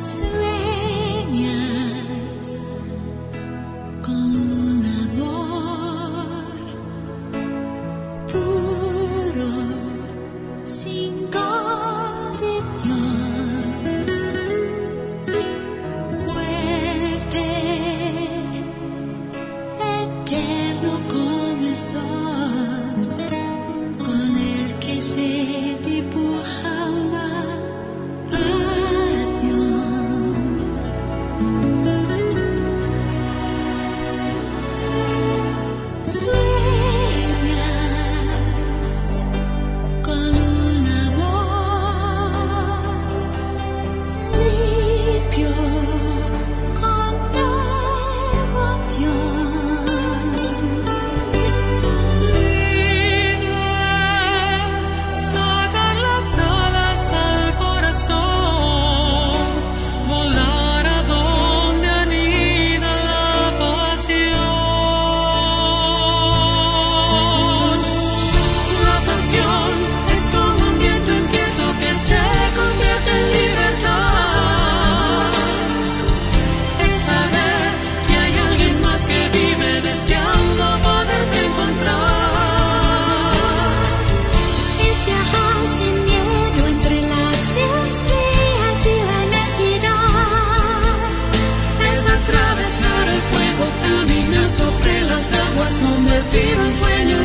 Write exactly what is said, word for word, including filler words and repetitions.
Sueñas con un amor puro, sin condición, fuerte, eterno como el sol, con el que se dibuja una sueñas con un amor limpio, con devoción. Libre, sacar las alas al corazón, volar a donde anida la pasión. Es como un viento inquieto que se convierte en libertad. Es saber que hay alguien más que vive deseando poderte encontrar. Es viajar sin miedo entre las estrellas y la inmensidad. Es atravesar el fuego, caminar sobre las aguas, convertir un sueño